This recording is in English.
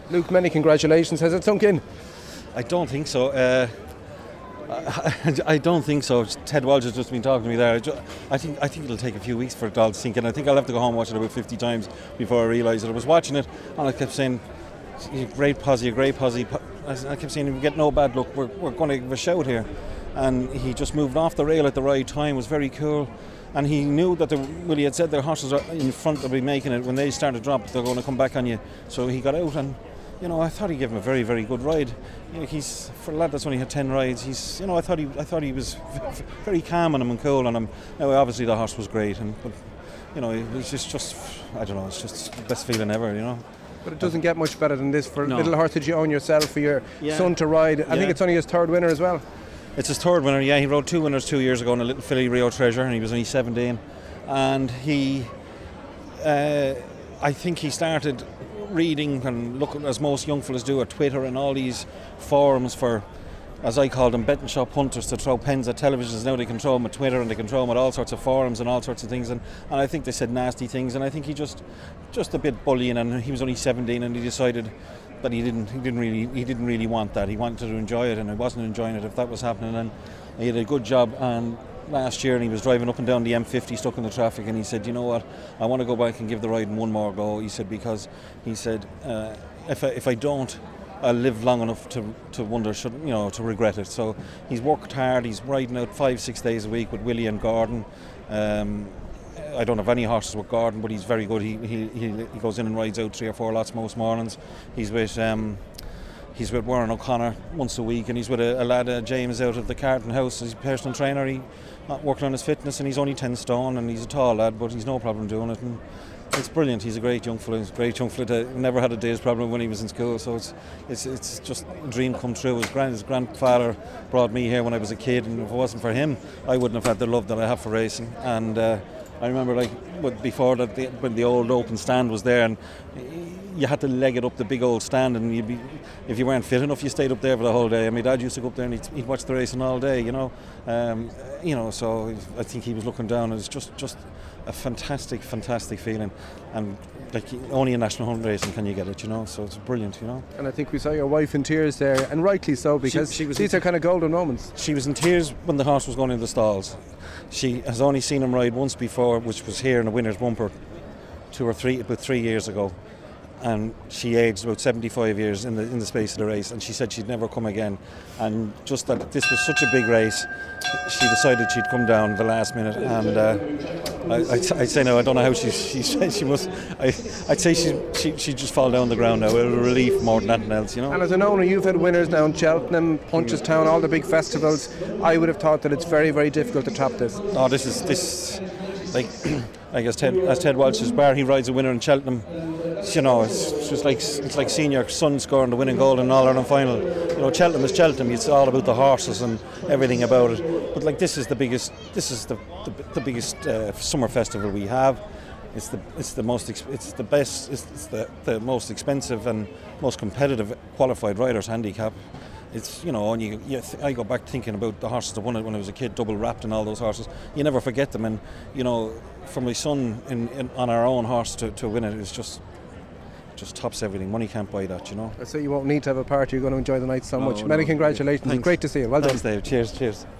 Luke, many congratulations. Has it sunk in? I don't think so. I don't think so. Ted Walsh has just been talking to me there. I think it'll take a few weeks for it all to sink in. I think I'll have to go home and watch it about 50 times before I realise it. I was watching it and I kept saying, great posse. I kept saying, we get no bad luck, we're going to give a shout here. And he just moved off the rail at the right time, was very cool. And he knew that he had said their horses are in front of be making it. When they start to drop, they're going to come back on you. So he got out and, I thought he gave him a very, very good ride. He's, for a lad that's only had 10 rides, I thought he was very calm on him and cool on him. Now, obviously the horse was great, but it was just I don't know, it's just the best feeling ever, But it doesn't get much better than this for No. a little horse that you own yourself, for your son to ride. I think it's only his third winner as well. It's his third winner, He rode 2 winners 2 years ago in a little filly, Rio Treasure, and he was only 17. And he, I think he started reading and looking, as most young fellas do, at Twitter and all these forums for, as I call them, betting shop hunters to throw pens at televisions. Now they can throw them at Twitter and they can throw them at all sorts of forums and all sorts of things. And I think they said nasty things. And I think he just a bit bullying. And he was only 17, and he decided that he didn't really want that. He wanted to enjoy it, and he wasn't enjoying it if that was happening. And he had a good job. And last year, and he was driving up and down the M50 stuck in the traffic, and he said, you know what, I want to go back and give the riding one more go. He said, because he said, if I don't, I'll live long enough to wonder, to regret it. So he's worked hard. He's riding out 5-6 days a week with Willie and Gordon. I don't have any horses with Gordon, but he's very good. He goes in and rides out 3 or 4 lots most mornings. He's with Warren O'Connor once a week, and he's with a lad, James, out of the Carton House. He's a personal trainer. He's working on his fitness, and he's only 10 stone, and he's a tall lad, but he's no problem doing it. And it's brilliant. He's a great young fella. He's a great young fella. Never had a day's problem when he was in school. So it's just a dream come true. His grandfather brought me here when I was a kid, and if it wasn't for him, I wouldn't have had the love that I have for racing. And I remember, before that, when the old open stand was there, and you had to leg it up the big old stand, and if you weren't fit enough, you stayed up there for the whole day. And my dad used to go up there and he'd watch the racing all day, So I think he was looking down. It was just a fantastic feeling, and only in national hunt racing can you get it, So it's brilliant, And I think we saw your wife in tears there, and rightly so, because these are kind of golden moments. She was in tears when the horse was going into the stalls. She has only seen him ride once before, which was here in the winner's bumper about 3 years ago. And she aged about 75 years in the space of the race, and she said she'd never come again. And just that this was such a big race, she decided she'd come down the last minute. And I'd say no, I don't know how she said she must. I'd say she'd just fall down the ground now. It was a relief more than anything else, And as an owner, you've had winners now in Cheltenham, Punchestown, all the big festivals. I would have thought that it's very, very difficult to top this. Oh, this like as Ted Walsh's bar, he rides a winner in Cheltenham. It's just like senior son scoring the winning goal in an All-Ireland final. Cheltenham is Cheltenham. It's all about the horses and everything about it. But this is the biggest summer festival we have. It's the most expensive and most competitive qualified riders handicap. It's I go back thinking about the horses that won it when I was a kid, double wrapped and all those horses. You never forget them, and for my son on our own horse to win it is just tops everything. Money can't buy that, I say you won't need to have a party. You're going to enjoy the night so much. Many congratulations. Thanks. Great to see you. Well done. Thanks, Dave. Cheers.